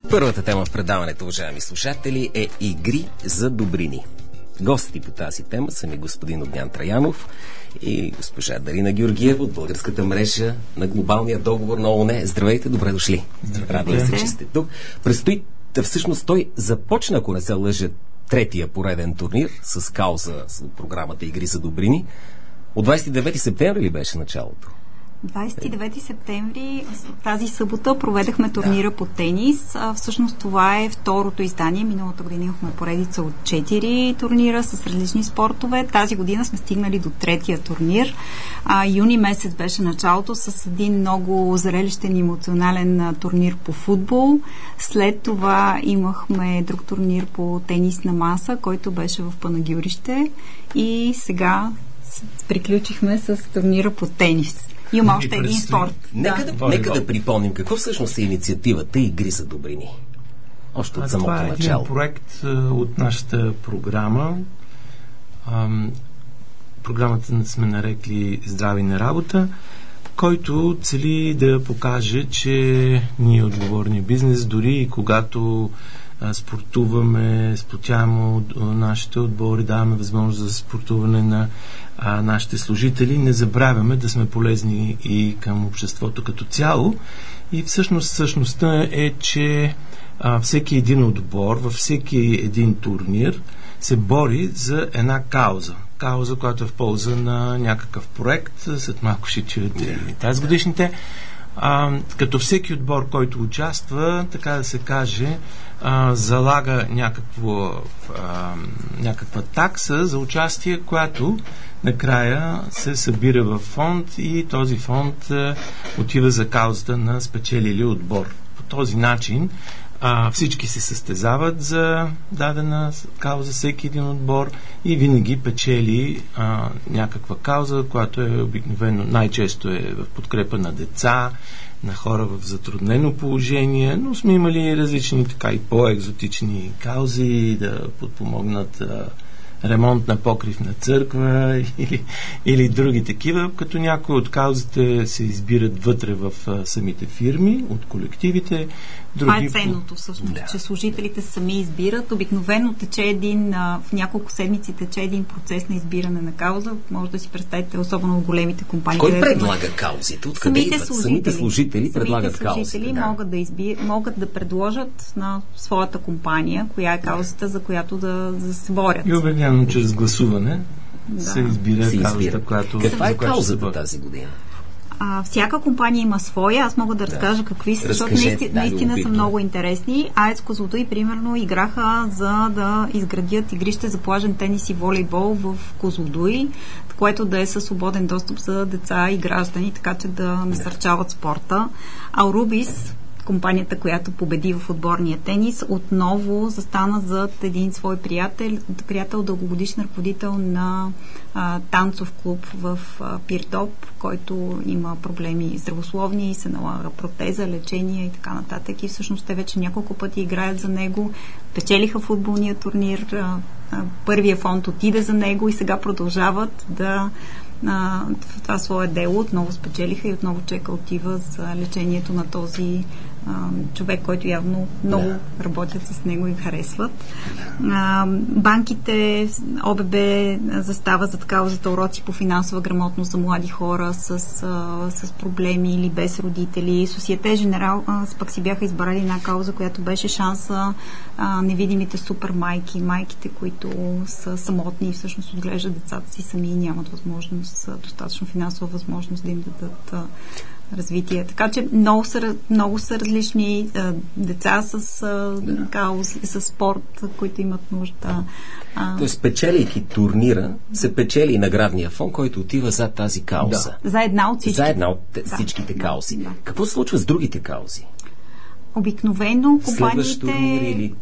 Първата тема в предаването, уважаеми слушатели, е игри за добрини. Гости по тази тема са ми господин Огнян Траянов и госпожа Дарина Георгиева от българската мрежа на глобалния договор на ООН. Здравейте, добре дошли. Радвам се, че сте тук. Предстои, всъщност той започна, ако не се лъжа, третия пореден турнир с кауза с програмата Игри за добрини. От 29 септември ли беше началото? 29 септември, тази събота, проведахме турнира по тенис. Всъщност това е второто издание. Миналата година имахме поредица от 4 турнира с различни спортове. Тази година сме стигнали до третия турнир. Юни месец беше началото с един много зрелищен и емоционален турнир по футбол. След това имахме друг турнир по тенис на маса, който беше в Панагюрище. И сега приключихме с турнира по тенис. Има още един спорт. Нека да припомним какво всъщност е инициативата Игри за добрини. Още от самото начало. Това е един проект от нашата програма. Програмата сме нарекли Здраве на работа, който цели да покаже, че ние отговорния бизнес, дори и когато спортуваме, сплотяваме нашите отбори, даваме възможност за спортуване на нашите служители, не забравяме да сме полезни и към обществото като цяло. И всъщност същността е, че всеки един отбор, във всеки един турнир се бори за една кауза. Кауза, която е в полза на някакъв проект. След малко ще чуете и тази годишните. Като всеки отбор, който участва, така да се каже, залага някаква такса за участие, която накрая се събира в фонд и този фонд отива за каузата на спечелили отбор. По този начин всички се състезават за дадена кауза, всеки един отбор, и винаги печели някаква кауза, която е обикновено, най-често е в подкрепа на деца, на хора в затруднено положение, но сме имали различни така и по-екзотични каузи да подпомогнат ремонт на покрив на църква или други такива, като някои от каузите се избират вътре в самите фирми, от колективите. Това е ценното всъщност, че служителите сами избират. Обикновено в няколко седмици тече един процес на избиране на кауза. Може да си представите, особено в големите компании. Кой предлага каузите? Откъде идват? Самите служители предлагат каузите. Могат да предложат на своята компания коя е каузата, за която да се борят. И обикновено чрез гласуване се избира каузата, която... Каква е каузата тази година? Всяка компания има своя. Аз мога да разкажа какви са, защото наистина са много интересни. АЕЦ Козлодуй, примерно, играха за да изградят игрище за плажен тенис и волейбол в Козлодуй, което да е със свободен достъп за деца и граждани, така че да насърчават спорта. Аурубис, компанията, която победи в отборния тенис, отново застана зад един свой приятел, дългогодишен ръководител на танцов клуб в Пирдоп, който има проблеми здравословни и се налага протеза, лечение и така нататък. И всъщност те вече няколко пъти играят за него, печелиха футболния турнир, първия фонд отиде за него и сега продължават в това свое дело. Отново спечелиха и отново чека отива за лечението на този човек, който явно много работят с него и харесват. Банките, ОББ застава зад каузата уроци по финансова грамотност за млади хора с проблеми или без родители. Сосиете Женерал пък си бяха избрали една кауза, която беше шанса невидимите супер майките, които са самотни и всъщност отглеждат децата си сами и нямат достатъчно финансова възможност да им дадат развитие. Така че много са различни деца с каузи, с спорт, които имат нужда. Тоест, печелейки турнира, се печели и наградния фонд, който отива за тази кауза. Да. За една от всичките каузи. Да. Какво се случва с другите каузи? Обикновено компаниите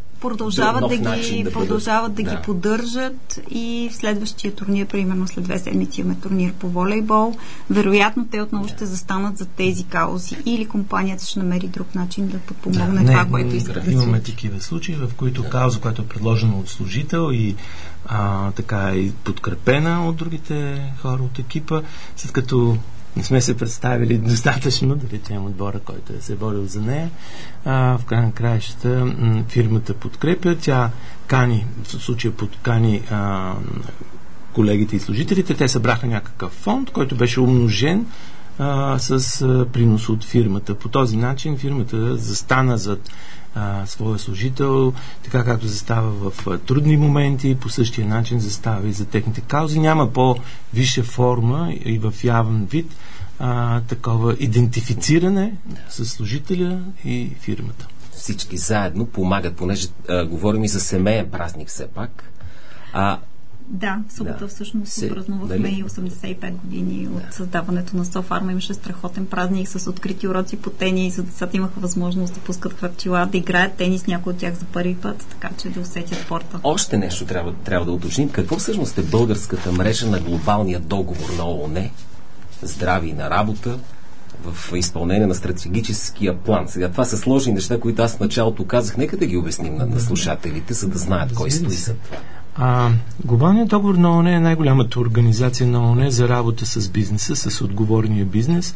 продължават да ги поддържат и в следващия турнир, примерно след 2 седмици имаме турнир по волейбол. Вероятно те отново ще застанат за тези каузи или компанията ще намери друг начин да подпомогне това, което иска. Имаме такива случаи, в които кауза, която е предложена от служител и така и подкрепена от другите хора от екипа, след като не сме се представили достатъчно, да речем отбора, който е се борил за нея. В край на краищата фирмата подкрепя. Тя кани, в случая подкани колегите и служителите. Те събраха някакъв фонд, който беше умножен с принос от фирмата. По този начин фирмата застана зад своя служител, така както застава в трудни моменти, по същия начин застава и за техните каузи. Няма по-висша форма и в явен вид такова идентифициране с служителя и фирмата. Всички заедно помагат, понеже говорим и за семейен празник все пак. Да, в събота всъщност празнувахме и 85 години от създаването на Софарма. Имаше страхотен празник с открити уроци по тенис. Децата имаха възможност да пускат хвърчила, да играят тенис, някои от тях за първи път, така че да усетят спорта. Още нещо трябва да уточним. Какво всъщност е българската мрежа на глобалния договор на ООН здраве и на работа в изпълнение на стратегическия план? Сега това са сложни неща, които аз в началото казах. Нека да ги обясним на слушателите, за да знаят кой стои за това. Глобалният договор на ООН е най-голямата организация на ООН за работа с бизнеса, с отговорния бизнес.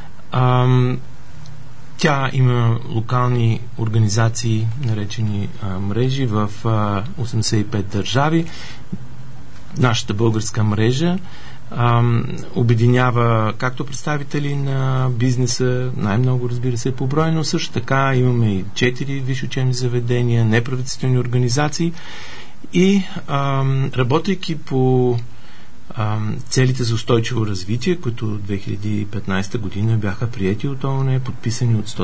Тя има локални организации, наречени мрежи в 85 държави. Нашата българска мрежа обединява както представители на бизнеса, най-много, разбира се, по брой, но също така имаме и 4 висши учебни заведения, неправителствени организации. И работейки по целите за устойчиво развитие, които 2015 година бяха приети от ООН, подписани от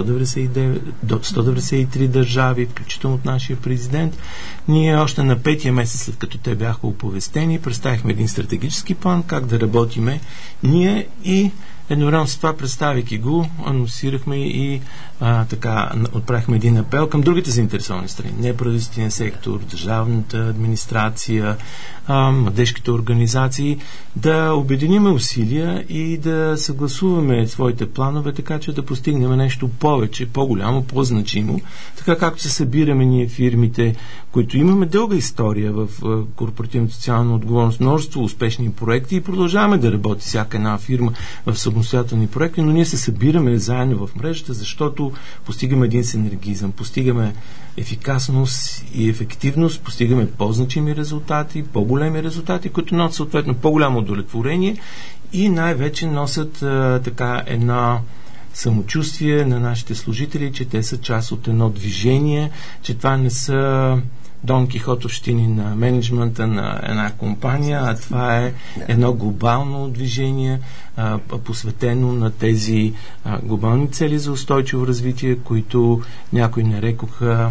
193 държави, включително от нашия президент, ние още на 5-я месец, след като те бяха оповестени, представихме един стратегически план как да работиме ние и едновременно с това, представяйки го, анонсирахме и отправихме един апел към другите заинтересовани страни. Неправителствения сектор, държавната администрация, младежките организации, да обединиме усилия и да съгласуваме своите планове, така че да постигнем нещо повече, по-голямо, по-значимо, така както се събираме ние фирмите, които имаме дълга история в корпоративната социална отговорност, множество успешни проекти и продължаваме да работи всяка една фирма в самостоятелни проекти, но ние се събираме заедно в мрежата, защото постигаме един синергизъм, постигаме ефикасност и ефективност, постигаме по-значими резултати, по-големи резултати, които носят съответно по-голямо удовлетворение и най-вече носят едно самочувствие на нашите служители, че те са част от едно движение, че това не са Дон Кихотовщини на менеджмента на една компания, а това е едно глобално движение, посветено на тези глобални цели за устойчиво развитие, които някои нарекоха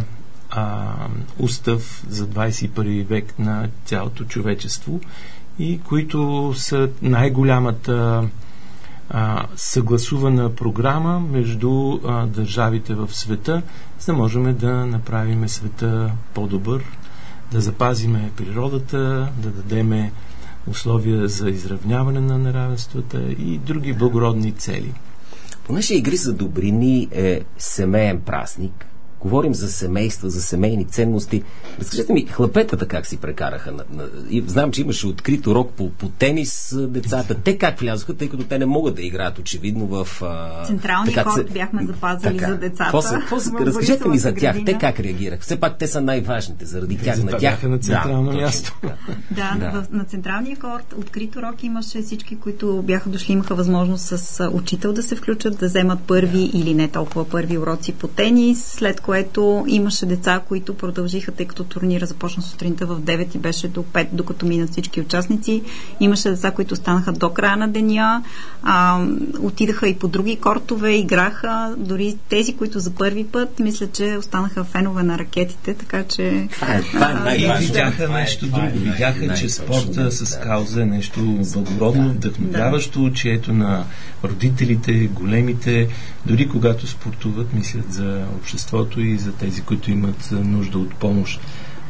устав за 21 век на цялото човечество и които са най-голямата съгласувана програма между държавите в света, за да можем да направим света по-добър, да запазиме природата, да дадеме условия за изравняване на неравенствата и други благородни цели. Понеже Игри за добрини е семеен празник, говорим за семейства, за семейни ценности. Разкажете ми, хлапетата как си прекараха? Знам, че имаше открит урок по тенис децата. Те как влязоха, тъй като те не могат да играят очевидно в... Централния корт бяхме запазили за децата. Разкажете ми за тях. Те как реагираха? Все пак те са най-важните. Заради тях на тях. Бяха на централно място. На централния корт открит урок имаше всички, които бяха дошли, имаха възможност с учител да се включат, да вземат първи или не толкова първи уроци по тенис, след което имаше деца, които продължиха, тъй като турнира започна сутринта в 9 и беше до 5, докато минат всички участници. Имаше деца, които останаха до края на деня, отидаха и по други кортове, играха, дори тези, които за първи път, мисля, че останаха фенове на ракетите, така че... И видяха нещо друго. Видяха, че спорта с кауза е нещо благородно, вдъхновяващо, че ето на родителите, големите, дори когато спортуват, мислят за обществото и за тези, които имат нужда от помощ.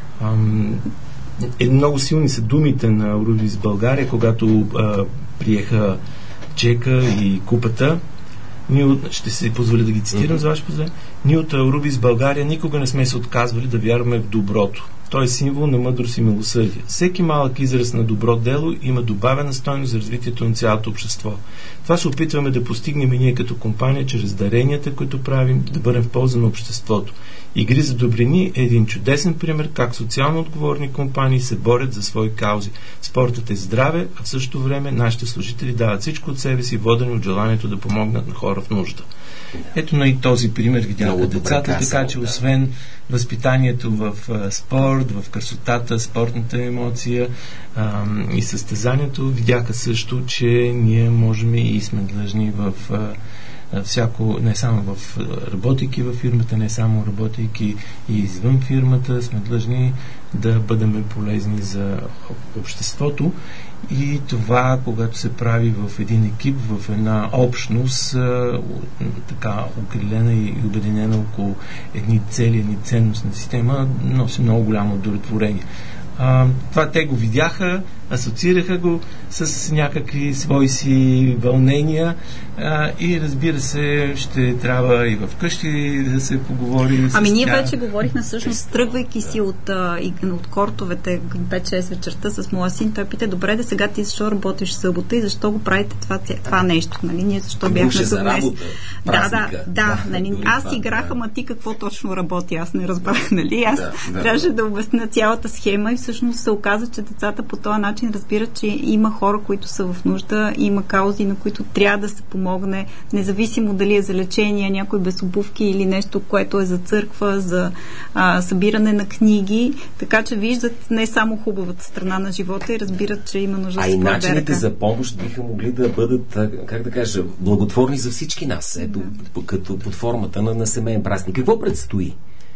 Много силни са думите на Рудис България, когато приеха чека и купата. ще се позволя да ги цитирам за ваше позволение. Ние от Рубис България никога не сме се отказвали да вярваме в доброто. Той е символ на мъдрост и милосърдие. Всеки малък израз на добро дело има добавена стойност за развитието на цялото общество. Това се опитваме да постигнем и ние като компания, чрез даренията, които правим, да бъдем в полза на обществото. Игри за добрини е един чудесен пример как социално отговорни компании се борят за свои каузи. Спортът е здраве, а в същото време нашите служители дават всичко от себе си, водени от желанието да помогнат на хора в нужда. Ето на и този пример видяха децата, така че освен възпитанието в спорт, в красотата, спортната емоция и състезанието, видяха също, че ние можем и сме длъжни в всяко, не само в работейки във фирмата, не само работейки и извън фирмата, сме длъжни да бъдем полезни за обществото. И това, когато се прави в един екип, в една общност, така окрилена и обединена около едни цели, едни ценностна система, носи много голямо удовлетворение. Това те го видяха, асоциираха го с някакви свои си вълнения и разбира се, ще трябва и в къщи да се поговори. Ами ние вече говорихме всъщност, тръгвайки си от кортовете 5-6 вечерта с моя син, той пита, добре, да сега ти защо работиш събота и защо го правите това нещо, нали? Ние защо бяхме тук днес? Да, нали? Аз играх, ама ти какво точно работи? Аз не разбрах, нали? Аз трябваше да обясня цялата схема и всъщност се оказа, че децата по този начин разбират, че има хора, които са в нужда, има каузи, на които трябва да се помогне, независимо дали е за лечение, някой без обувки или нещо, което е за църква, за събиране на книги, така че виждат не само хубавата страна на живота и разбират, че има нужда. А и начините за помощ биха могли да бъдат, как да кажа, благотворни за всички нас, ето, като под формата на семейен празник. Какво предстои?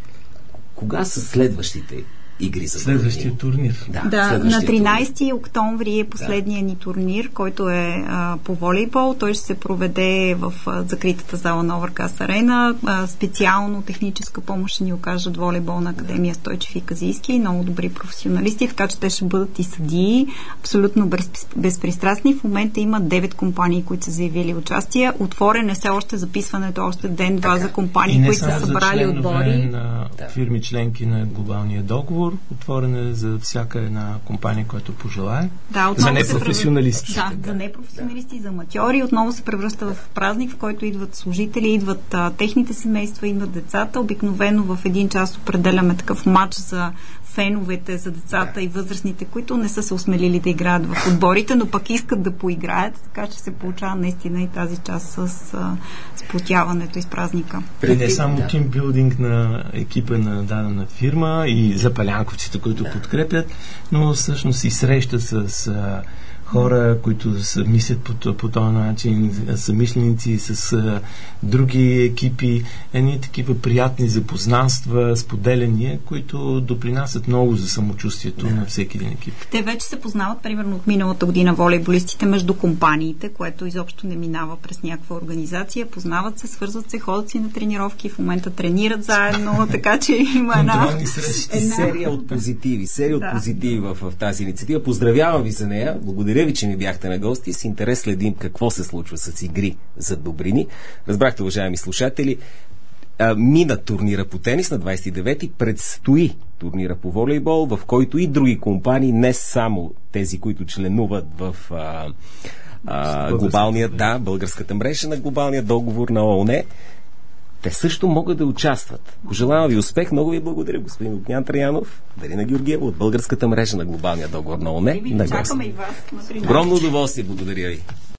Кога са следващите игри за следващия турнир? На 13 октомври е последния ни турнир, който е по волейбол. Той ще се проведе в закритата зала на Overcast Арена. Специално техническа помощ ще ни окажат волейболна академия Стойчев и Казийски. Много добри професионалисти, така че те ще бъдат и съдии. Абсолютно безпристрастни. В момента има 9 компании, които са заявили участие. Отворен е все още записването, още ден-два за компании, които са събрали отбори. На фирми членки на глобалния договор, отворена е за всяка една компания, която пожелае. За непрофесионалисти. За непрофесионалисти, за аматьори. Отново се превръща в празник, в който идват служители, идват техните семейства, идват децата. Обикновено в един час определяме такъв матч за феновете, за децата и възрастните, които не са се осмелили да играят в отборите, но пък искат да поиграят, така че се получава наистина и тази част с сплотяването и с празника. Не само тимбилдинг на екипа на дадена фирма и запалянковците, които подкрепят, но всъщност и среща с хора, които мислят по този начин, съмишленици с други екипи, едни такива приятни запознанства, споделяния, които допринасят много за самочувствието на всеки един екип. Те вече се познават, примерно от миналата година, волейболистите между компаниите, което изобщо не минава през някаква организация. Познават се, свързват се, ходят си на тренировки, в момента тренират заедно, така че има една серия от позитиви. В тази инициатива. Поздравявам ви за нея. Благодаря ви, че ми бяхте на гости. С интерес следим какво се случва с игри за добрини. Разбрахте, уважаеми слушатели, мина турнира по тенис на 29-ти, предстои турнира по волейбол, в който и други компании, не само тези, които членуват в българската мрежа на глобалния договор на ООН, те също могат да участват. Пожелавам ви успех. Много ви благодаря, господин Огнян Траянов, Дарина Георгиева от българската мрежа на глобалния договор на ООН. Чакаме и вас. Огромно удоволствие. Благодаря ви.